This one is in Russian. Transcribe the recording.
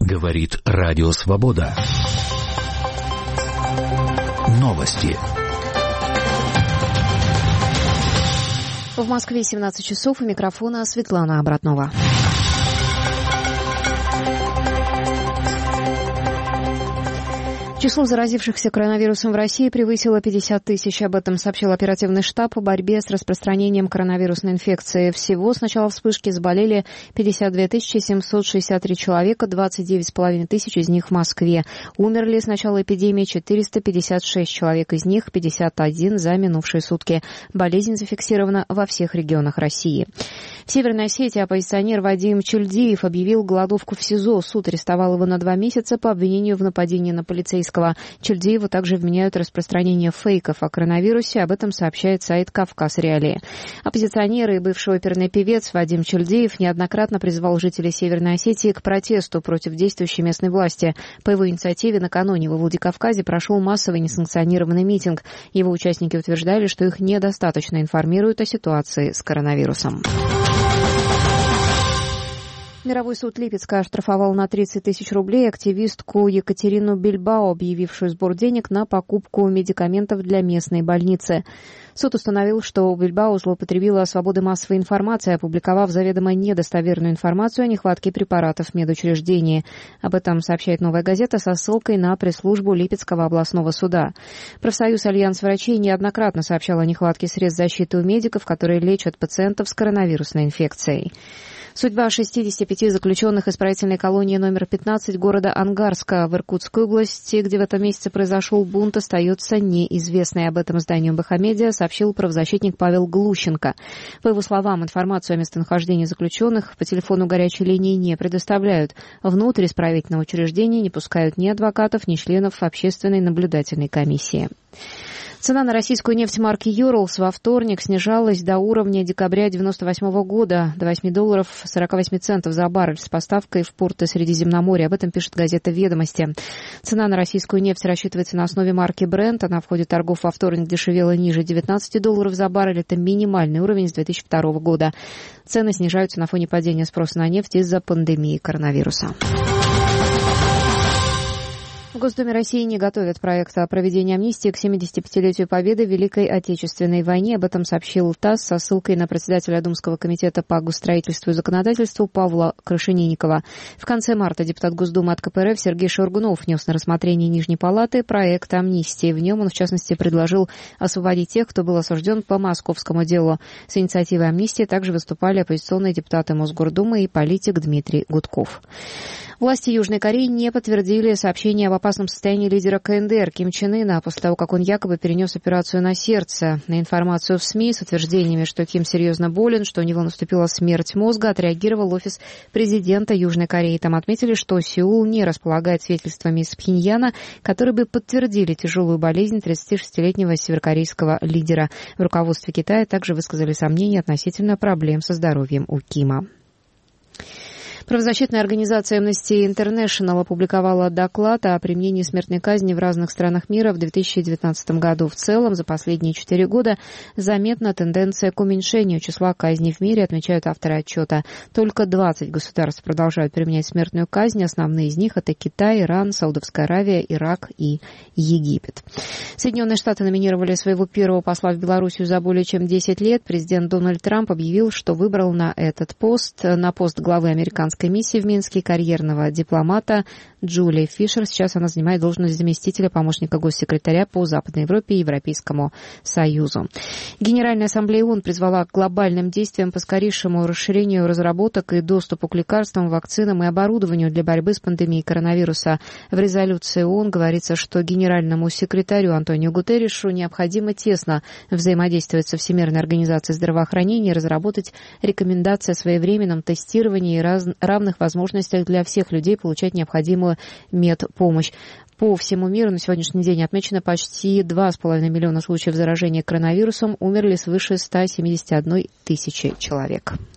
Говорит Радио Свобода. Новости. В Москве 17 часов, у микрофона Светлана Обратнова. Число заразившихся коронавирусом в России превысило 50 тысяч. Об этом сообщил оперативный штаб по борьбе с распространением коронавирусной инфекции. Всего с начала вспышки заболели 52 763 человека, 29,5 тысяч из них в Москве. Умерли с начала эпидемии 456 человек, из них 51 за минувшие сутки. Болезнь зафиксирована во всех регионах России. В Северной Осетии оппозиционер Вадим Чульдиев объявил голодовку в СИЗО. Суд арестовал его на 2 месяца по обвинению в нападении на полицейского. Чульдиеву также вменяют распространение фейков о коронавирусе. Об этом сообщает сайт «Кавказ Реалии». Оппозиционер и бывший оперный певец Вадим Чульдиев неоднократно призывал жителей Северной Осетии к протесту против действующей местной власти. По его инициативе накануне во Владикавказе прошел массовый несанкционированный митинг. Его участники утверждали, что их недостаточно информируют о ситуации с коронавирусом. Мировой суд Липецка оштрафовал на 30 тысяч рублей активистку Екатерину Бильбао, объявившую сбор денег на покупку медикаментов для местной больницы. Суд установил, что Бильбао злоупотребила свободой массовой информации, опубликовав заведомо недостоверную информацию о нехватке препаратов в медучреждении. Об этом сообщает «Новая газета» со ссылкой на пресс-службу Липецкого областного суда. Профсоюз «Альянс врачей» неоднократно сообщал о нехватке средств защиты у медиков, которые лечат пациентов с коронавирусной инфекцией. Судьба 65 заключенных исправительной колонии номер 15 города Ангарска в Иркутской области, где в этом месяце произошел бунт, остается неизвестной. Об этом изданию «Бэхамедиа» сообщил правозащитник Павел Глущенко. По его словам, информацию о местонахождении заключенных по телефону горячей линии не предоставляют. Внутрь исправительного учреждения не пускают ни адвокатов, ни членов общественной наблюдательной комиссии. Цена на российскую нефть марки «Юралс» во вторник снижалась до уровня декабря 1998 года, до $8.48 за баррель с поставкой в порты Средиземноморья. Об этом пишет газета «Ведомости». Цена на российскую нефть рассчитывается на основе марки «Брент». Она в ходе торгов во вторник дешевела ниже $19 за баррель. Это минимальный уровень с 2002 года. Цены снижаются на фоне падения спроса на нефть из-за пандемии коронавируса. В Госдуме России не готовят проект о проведении амнистии к 75-летию Победы в Великой Отечественной войне. Об этом сообщил ТАСС со ссылкой на председателя Думского комитета по госстроительству и законодательству Павла Крашенинникова. В конце марта депутат Госдумы от КПРФ Сергей Шургунов внес на рассмотрение Нижней Палаты проект амнистии. В нем он, в частности, предложил освободить тех, кто был осужден по московскому делу. С инициативой амнистии также выступали оппозиционные депутаты Мосгордумы и политик Дмитрий Гудков. Власти Южной Кореи не подтвердили сообщение об опасном состоянии лидера КНДР Ким Чен Ына после того, как он якобы перенес операцию на сердце. На информацию в СМИ с утверждениями, что Ким серьезно болен, что у него наступила смерть мозга, отреагировал офис президента Южной Кореи. Там отметили, что Сеул не располагает свидетельствами из Пхеньяна, которые бы подтвердили тяжелую болезнь 36-летнего северокорейского лидера. В руководстве Китая также высказали сомнения относительно проблем со здоровьем у Кима. Правозащитная организация Amnesty International опубликовала доклад о применении смертной казни в разных странах мира в 2019 году. В целом, за последние 4 года заметна тенденция к уменьшению числа казней в мире, отмечают авторы отчета. Только 20 государств продолжают применять смертную казнь. Основные из них — это Китай, Иран, Саудовская Аравия, Ирак и Египет. Соединенные Штаты номинировали своего первого посла в Белоруссию за более чем 10 лет. Президент Дональд Трамп объявил, что выбрал на пост главы американской миссии в Минске карьерного дипломата Джулии Фишер. Сейчас она занимает должность заместителя помощника госсекретаря по Западной Европе и Европейскому Союзу. Генеральная ассамблея ООН призвала к глобальным действиям по скорейшему расширению разработок и доступу к лекарствам, вакцинам и оборудованию для борьбы с пандемией коронавируса. В резолюции ООН говорится, что генеральному секретарю Антонио Гутерришу необходимо тесно взаимодействовать со Всемирной организацией здравоохранения и разработать рекомендации о своевременном тестировании и равных возможностях для всех людей получать необходимую медпомощь. По всему миру на сегодняшний день отмечено почти 2,5 миллиона случаев заражения коронавирусом. Умерли свыше 171 тысячи человек.